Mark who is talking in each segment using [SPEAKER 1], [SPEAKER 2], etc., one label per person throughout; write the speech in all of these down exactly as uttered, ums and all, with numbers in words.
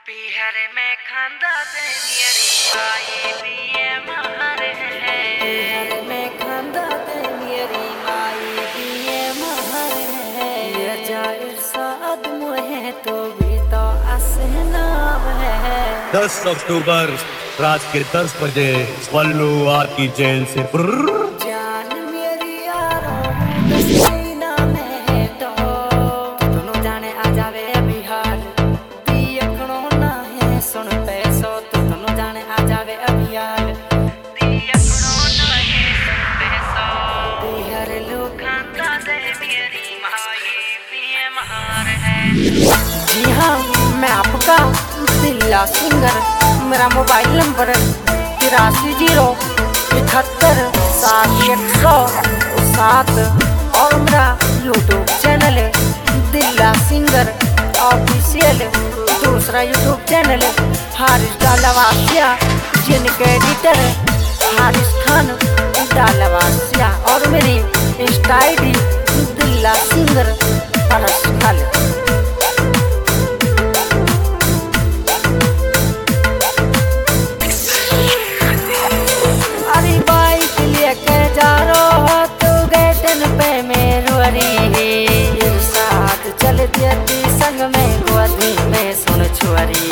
[SPEAKER 1] बिहार में खांदा दे मेरी माई पिए महार है। बिहार में खांदा दे मेरी माई पिए महार है। ये जाहिर साद मुहे तो भी तो असनाम है।
[SPEAKER 2] दस अक्टूबर रात के दस बजे वल्लू आर की जेल से
[SPEAKER 1] जान मेरी यारों सीना में है तो दोनों जाने आ जावे बिहार दियखनो ना है सुन पैसो तो दोनों जाने आ जावे बिहार दियखनो ना है सुन पैसो बिहार लोग खांदा दे मेरी माई पिए महार है। जी हाँ, मैं आपका दिल्ला सिंगर। मेरा मोबाइल नंबर तिरासी जीरो इकहत्तर सात एक सौ सात और मेरा यूट्यूब चैनल है दिल्ला सिंगर ऑफिशियल। दूसरा यूट्यूब चैनल है हारिस डालवासिया जिनके एडिटर है हारिस खान डालवासिया और मेरी Insta I D Dilla singer परस खाल। चल देती संग में गोदी में सुन छुआरी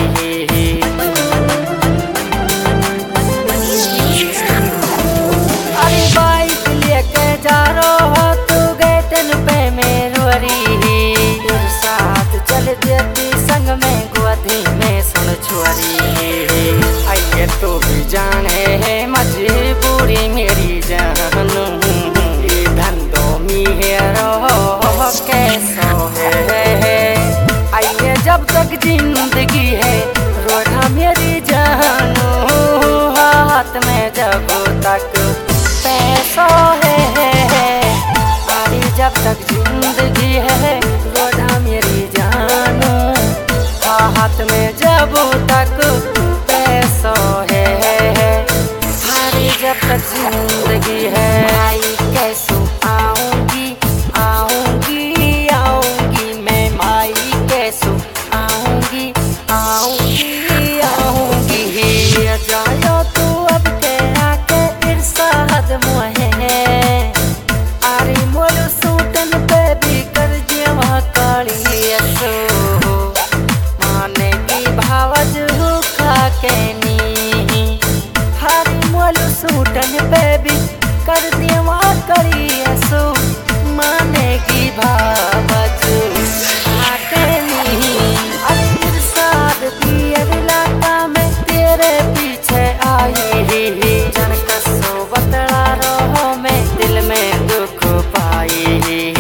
[SPEAKER 1] अरे बाइक लेके जा रो हो तू गेटन पे मेरुअरी साथ चल देती संग में गोदी में सुन छुआरी। आइए तो भी जाने है मजबूरी मेरी जानू धंधो मिहेरो कैसो है। आइए जब तक जिंदगी है रोड़ा मेरी जानू हाथ में जब तक पैसा है। आइए जब तक जिंदगी है रोड़ा मेरी जानू हाथ में जब तक पैसा है। आइए जब तक जिंदगी है आई कैसो आऊंगी आऊंगी आऊंगी मैं माई कैसो आऊंगी आऊंगी आऊंगी जायो तू अब के आके इरसाद मुहे आरी मोल सूटन पे भी कर जेवा काली असो माने की भावज हुखा के नी हारी मोल सूटन पे भी कर देवा करी असो माने की भावज आके नी अरे साथ पियर लाका में तेरे पीछे आई जन कसो बतला रहो मैं दिल में दुख पाई।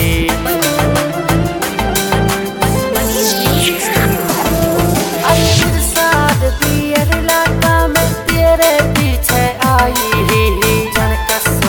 [SPEAKER 1] अरे साथ पियर लाका में तेरे पीछे आई जन कसो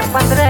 [SPEAKER 1] पंद्रह